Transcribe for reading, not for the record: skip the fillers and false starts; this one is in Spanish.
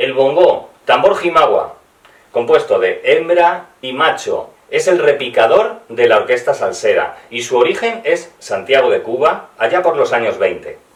El bongó, tambor jimagua, compuesto de hembra y macho, es el repicador de la orquesta salsera y su origen es Santiago de Cuba, allá por los años 20.